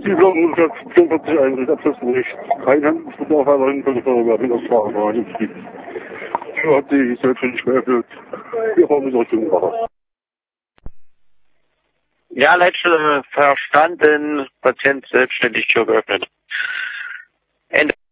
Die Glocken ungefähr 44 Eintritt, Abschlussbericht. Kein Handlungsbedarf, aber hin könnte darüber hin aus Fahrerwagen im Betrieb. Tür hat sich selbstständig geöffnet. Wir fahren mit Richtung Wache. Ja, letzte verstanden. Patient selbstständig Tür geöffnet. Ende.